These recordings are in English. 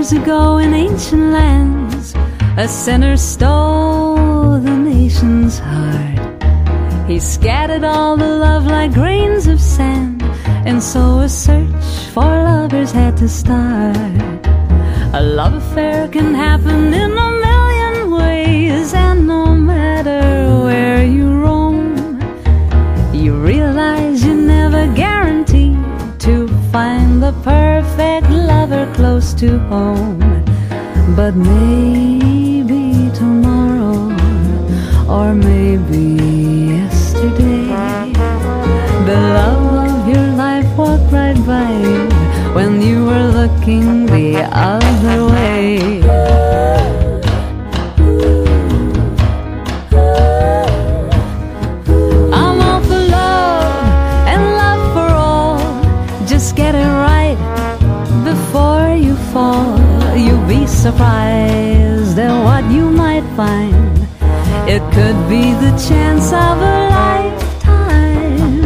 years ago in ancient lands, a sinner stole the nation's heart. He scattered all the love like grains of sand, and so a search for lovers had to start. A love affair can happen in a million ways, and no matter where you roam, you realize you're never guaranteed to find the perfect lover close to home. But maybe tomorrow, or maybe yesterday, the love of your life walked right by you when you were looking the other way. I'm all for love and love for all. Just get it right before you fall. You'll be surprised at what you might find. It could be the chance of a lifetime.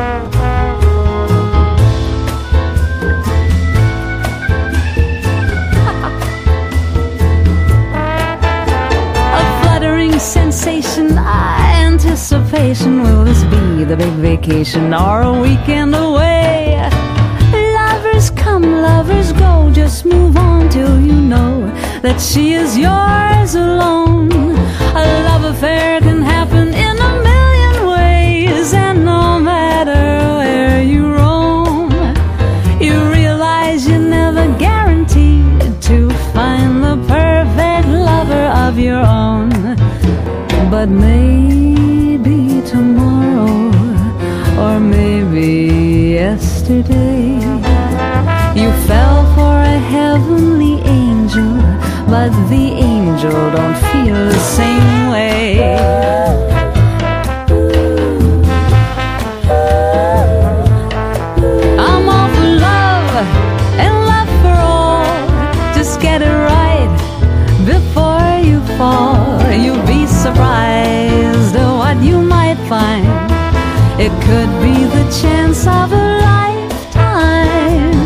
A fluttering sensation, anticipation. Will this be the big vacation or a weekend away? Lovers come, lovers go. Just move on till you know that she is yours alone. A love affair can happen in a million ways, and no matter where you roam, you realize you're never guaranteed to find the perfect lover of your own. But maybe tomorrow, or maybe yesterday, you fell for a heavenly angel, but the angel don't feel the same way. I'm all for love and love for all. Just get it right before you fall. You'll be surprised at what you might find. It could be the chance of a lifetime.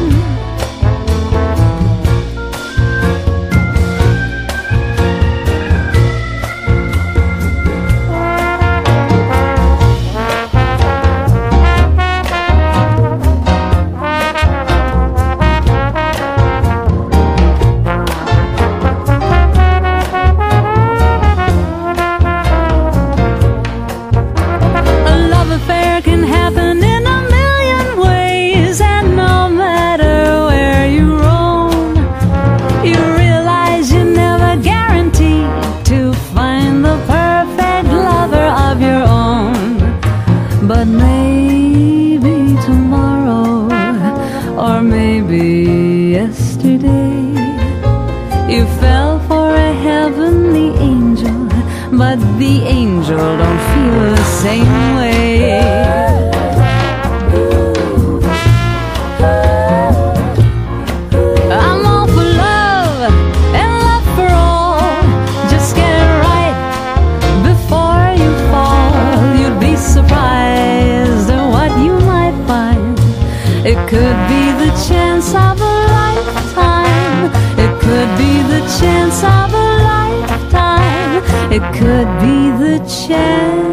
Can happen in a million ways, and no matter where you roam, you realize you're never guaranteed to find the perfect lover of your own. But maybe tomorrow, or maybe yesterday, you fell for a heavenly angel, but the angel don't feel the same way. I'm all for love and love for all. Just get it right before you fall. You'd be surprised at what you might find. It could be the chance of a lifetime. It could be the chance of a lifetime. It could be the chance